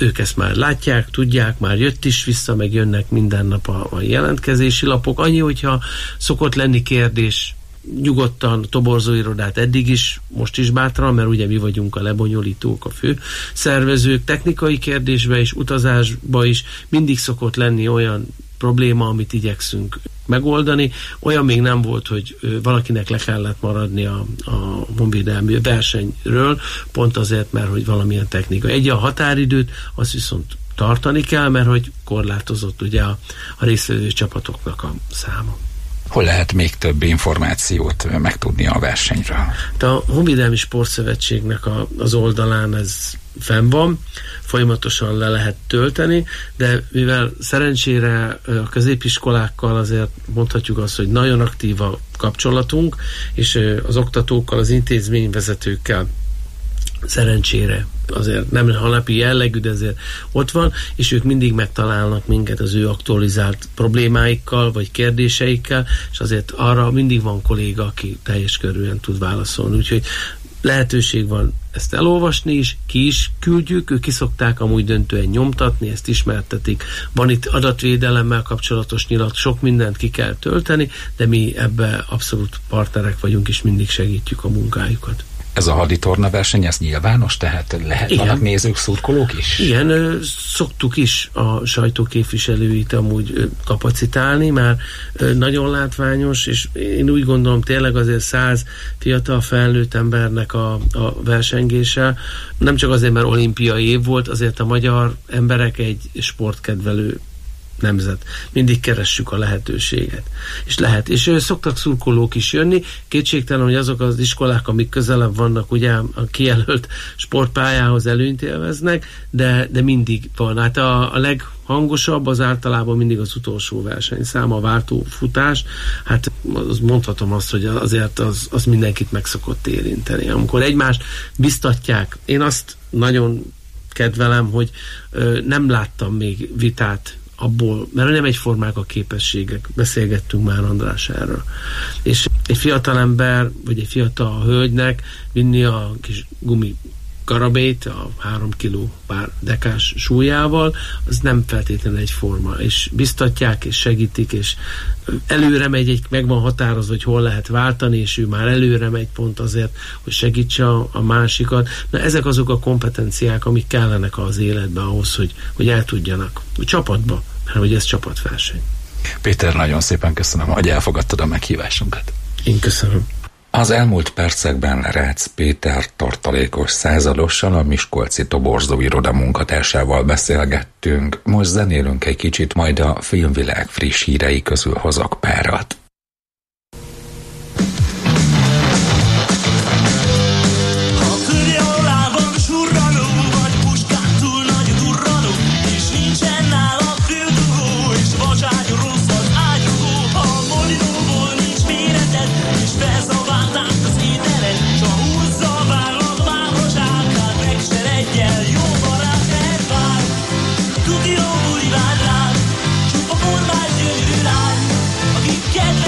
ők ezt már látják, tudják, már jött is vissza, meg jönnek minden nap a, a jelentkezési lapok. Annyi, hogyha szokott lenni kérdés, nyugodtan toborzóirodát eddig is, most is bátran, mert ugye mi vagyunk a lebonyolítók, a fő szervezők, technikai kérdésbe és utazásba is mindig szokott lenni olyan probléma, amit igyekszünk megoldani. Olyan még nem volt, hogy valakinek le kellett maradni a, a honvédelmi versenyről, pont azért, mert hogy valamilyen technika. Egy a határidőt, azt viszont tartani kell, mert hogy korlátozott ugye a, a résztvevő csapatoknak a száma. Hol lehet még több információt megtudni a versenyről? De a Honvédelmi Sportszövetségnek a, az oldalán ez fenn van, folyamatosan le lehet tölteni, de mivel szerencsére a középiskolákkal azért mondhatjuk azt, hogy nagyon aktív a kapcsolatunk, és az oktatókkal, az intézményvezetőkkel szerencsére azért nem napi jellegű, de azért ott van, és ők mindig megtalálnak minket az ő aktualizált problémáikkal, vagy kérdéseikkel, és azért arra mindig van kolléga, aki teljes körűen tud válaszolni. Úgyhogy lehetőség van ezt elolvasni is, ki is küldjük, ők ki szokták amúgy döntően nyomtatni, ezt ismertetik. Van itt adatvédelemmel kapcsolatos nyilat, sok mindent ki kell tölteni, de mi ebbe abszolút partnerek vagyunk, és mindig segítjük a munkájukat. Ez a haditorna verseny, ez nyilvános, tehát lehet vannak nézők, szurkolók is? Igen, szoktuk is a sajtóképviselőit amúgy kapacitálni, már nagyon látványos, és én úgy gondolom tényleg azért száz fiatal felnőtt embernek a, a versengése, nem csak azért, mert olimpiai év volt, azért a magyar emberek egy sportkedvelő nemzet. Mindig keressük a lehetőséget. És lehet. És ő szoktak szurkolók is jönni. Kétségtelen, hogy azok az iskolák, amik közelebb vannak, ugye a kijelölt sportpályához előnyt élveznek, de, de mindig van. Hát a, a leghangosabb az általában mindig az utolsó versenyszám, a váltófutás. Hát az mondhatom azt, hogy azért az, az mindenkit meg szokott érinteni. Amikor egymást biztatják, én azt nagyon kedvelem, hogy ö, nem láttam még vitát abból, mert nem egyformák a képességek, beszélgettünk már András erről. És egy fiatal ember, vagy egy fiatal hölgynek vinni a kis gumi karabét, a három kiló pár dekás súlyával, az nem feltétlenül egyforma, és biztatják, és segítik, és előre megy, egy, meg van határozva, hogy hol lehet váltani, és ő már előre megy pont azért, hogy segítse a, a másikat. Na, ezek azok a kompetenciák, amik kellenek az életben ahhoz, hogy, hogy el tudjanak a csapatba, mert hogy ez csapatverseny. Péter, nagyon szépen köszönöm, hogy elfogadtad a meghívásunkat. Én köszönöm. Az elmúlt percekben Rácz Péter tartalékos századossal, a miskolci toborzóiroda munkatársával beszélgettünk. Most zenélünk egy kicsit, majd a filmvilág friss hírei közül hozok párat. Get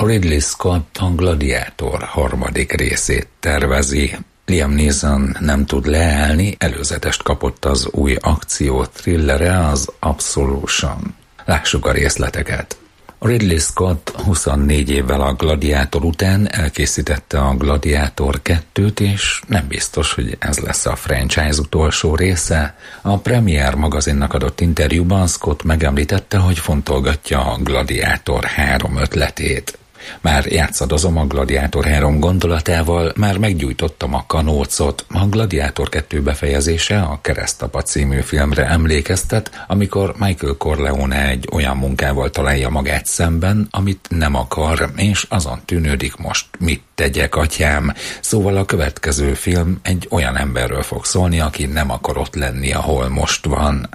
Ridley Scott a Gladiátor harmadik részét tervezi. Liam Neeson nem tud leállni, előzetest kapott az új akció thrillere, az Absolution. Lássuk a részleteket. Ridley Scott huszonnégy évvel a Gladiátor után elkészítette a Gladiátor kettőt, és nem biztos, hogy ez lesz a franchise utolsó része. A Premiere magazinnak adott interjúban Scott megemlítette, hogy fontolgatja a Gladiátor három ötletét. Már játszadozom a Gladiátor három gondolatával, már meggyújtottam a kanócot. A Gladiátor kettő befejezése a Keresztapa című filmre emlékeztet, amikor Michael Corleone egy olyan munkával találja magát szemben, amit nem akar, és azon tűnődik, most mit tegyek, atyám. Szóval a következő film egy olyan emberről fog szólni, aki nem akar ott lenni, ahol most van.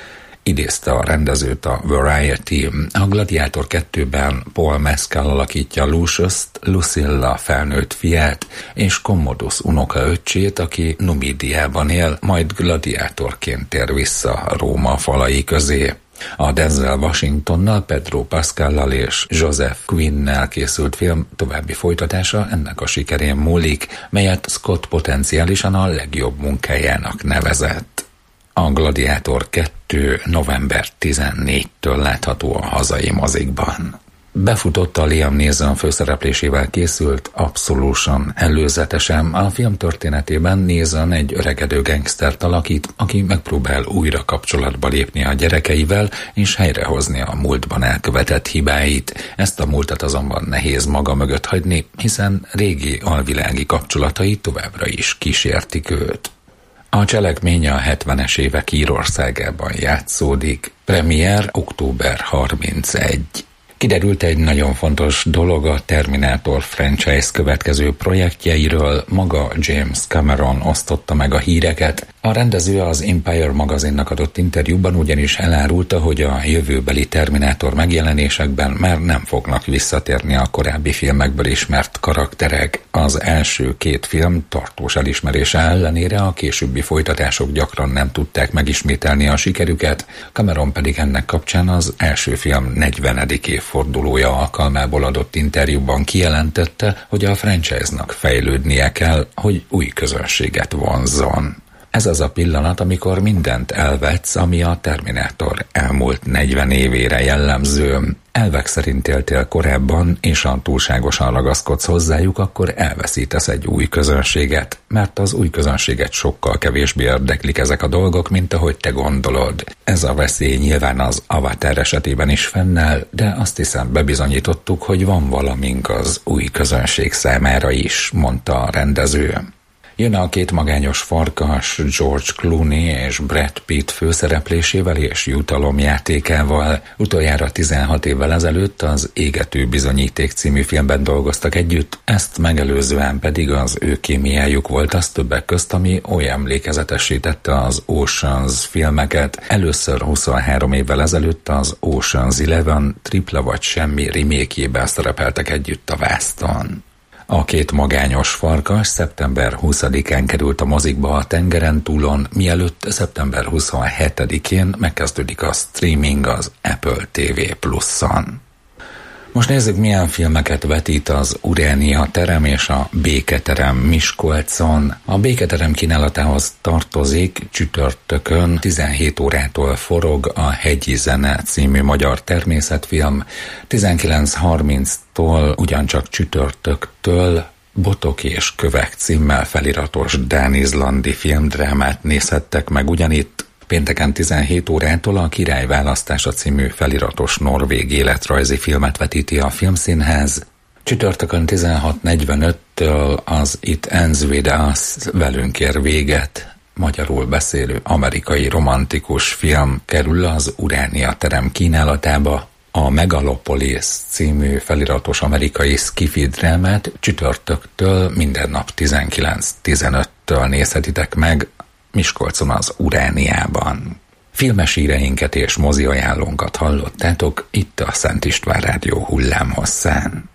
Idézte a rendezőt a Variety. A Gladiátor kettőben Paul Mescal alakítja Lucius-t, Lucilla felnőtt fiát, és Commodus unokaöccsét, aki Numidiában él, majd gladiátorként tér vissza Róma falai közé. A Denzel Washingtonnal, Pedro Pascallal és Joseph Quinn-nel készült film további folytatása ennek a sikerén múlik, melyet Scott potenciálisan a legjobb munkájának nevezett. A Gladiátor kettő november tizennégyedikétől látható a hazai mozikban. Befutott a Liam Neeson főszereplésével készült Absolution előzetesen. A film történetében Neeson egy öregedő gangstert alakít, aki megpróbál újra kapcsolatba lépni a gyerekeivel és helyrehozni a múltban elkövetett hibáit. Ezt a múltat azonban nehéz maga mögött hagyni, hiszen régi alvilági kapcsolatai továbbra is kísértik őt. A cselekmény a hetvenes évek Írországában játszódik. Premier október harmincegyedike. Kiderült egy nagyon fontos dolog a Terminator franchise következő projektjeiről, maga James Cameron osztotta meg a híreket. A rendező az Empire magazinnak adott interjúban ugyanis elárulta, hogy a jövőbeli Terminator megjelenésekben már nem fognak visszatérni a korábbi filmekből ismert karakterek. Az első két film tartós elismerése ellenére a későbbi folytatások gyakran nem tudták megismételni a sikerüket, Cameron pedig ennek kapcsán az első film negyvenedik évfordulója alkalmából adott interjúban kijelentette, hogy a franchise-nak fejlődnie kell, hogy új közönséget vonzzon. Ez az a pillanat, amikor mindent elvetsz, ami a Terminator elmúlt negyven évére jellemző. Elvek szerint éltél korábban, és ha túlságosan ragaszkodsz hozzájuk, akkor elveszítesz egy új közönséget, mert az új közönséget sokkal kevésbé érdeklik ezek a dolgok, mint ahogy te gondolod. Ez a veszély nyilván az Avatar esetében is fennáll, de azt hiszem bebizonyítottuk, hogy van valamink az új közönség számára is, mondta a rendező. Jön a két magányos farkas George Clooney és Brad Pitt főszereplésével és jutalomjátékával. Utoljára tizenhat évvel ezelőtt az Égető bizonyíték című filmben dolgoztak együtt, ezt megelőzően pedig az ő kémiájuk volt az többek közt, ami oly emlékezetessé tette az Ocean's filmeket. Először huszonhárom évvel ezelőtt az Ocean's Eleven tripla vagy semmi remake-jében szerepeltek együtt a vászton. A két magányos farkas szeptember huszadikán került a mozikba a tengeren túlon, mielőtt szeptember huszonhetedikén megkezdődik a streaming az Apple té vé Pluszon. Most nézzük, milyen filmeket vetít az Uránia terem és a Béketerem Miskolcon. A Béketerem kínálatához tartozik csütörtökön tizenhét órától forog a Hegyi Zene című magyar természetfilm, tizenkilenc harminctól ugyancsak csütörtöktől Botok és kövek címmel feliratos dán-izlandi filmdrámát nézhettek meg ugyanitt. Pénteken tizenhét órától a Király választása című feliratos norvég életrajzi filmet vetíti a Filmszínház. Csütörtökön tizenhat negyvenöttől az It Ends With Us, velünk ér véget, magyarul beszélő amerikai romantikus film kerül az Uránia terem kínálatába. A Megalopolis című feliratos amerikai sci-fi drámát csütörtöktől minden nap tizenkilenc tizenöttől nézhetitek meg Miskolcon az Urániában. Filmes híreinket és mozi ajánlónkat hallottátok itt a Szent István Rádió hullámhosszán.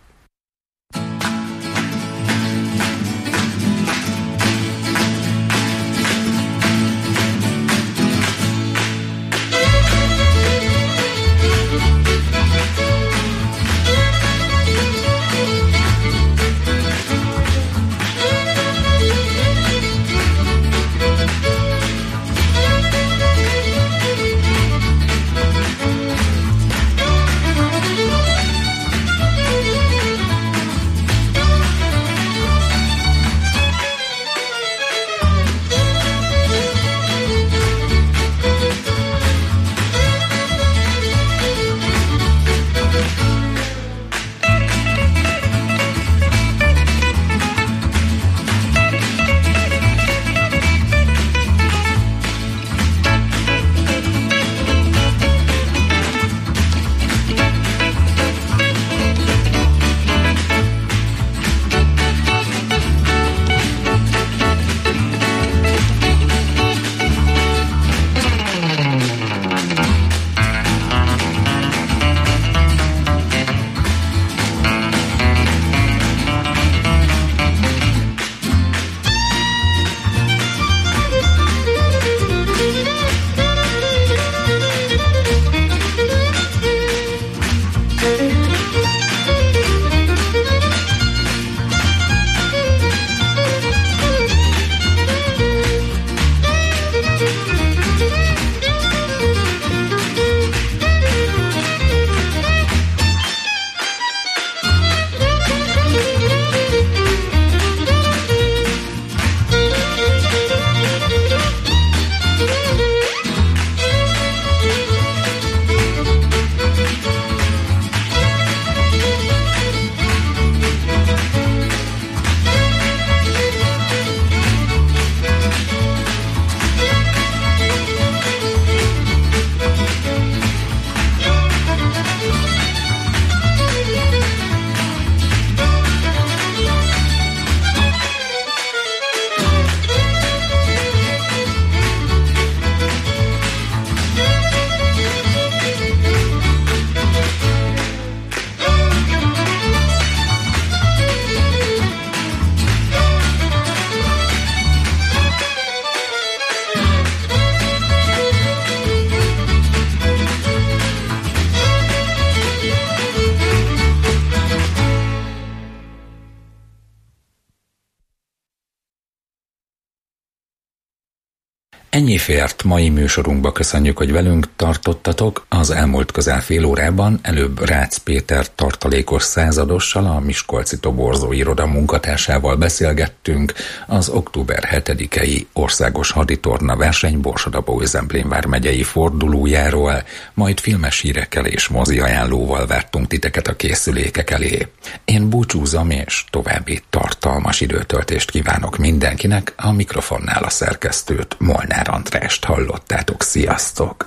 Ennyi fért mai műsorunkba, köszönjük, hogy velünk tartottatok. Az elmúlt közel fél órában előbb Rácz Péter tartalékos századossal, a Miskolci Toborzó iroda munkatársával beszélgettünk az október hetedikei országos haditorna verseny Borsod-Abaúj-Zemplén vármegyei fordulójáról, majd filmes hírekkel és mozi ajánlóval vártunk titeket a készülékek elé. Én búcsúzom, és további tartalmas időtöltést kívánok mindenkinek, a mikrofonnál a szerkesztőt, Molnár Andrást hallottátok. Sziasztok!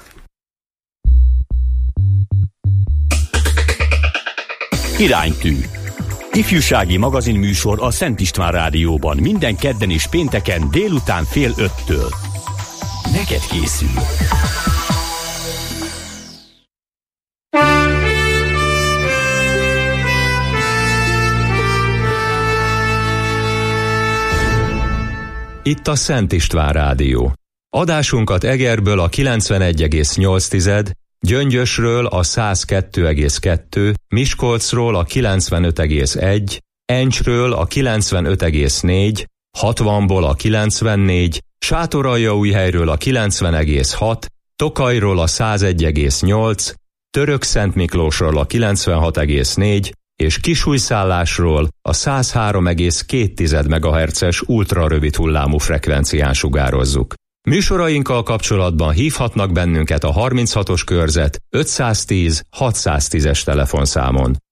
Iránytű. Ifjúsági magazinműsor a Szent István Rádióban minden kedden és pénteken délután fél öttől. Neked készül. Itt a Szent István Rádió. Adásunkat Egerből a kilencvenegy egész nyolc, Gyöngyösről a száz kettő egész kettő, Miskolcról a kilencvenöt egész egy, Encsről a kilencvenöt egész négy, hatvanból a kilencvennégy, Sátoraljaújhelyről a kilencven egész hat, Tokajról a száz egy egész nyolc, Törökszentmiklósról a kilencvenhat egész négy, és Kisújszállásról a száz három egész két megahertzes ultrarövid hullámú frekvencián sugározzuk. Műsorainkkal kapcsolatban hívhatnak bennünket a harminchatos körzet ötszáztíz hatszáztízes telefonszámon.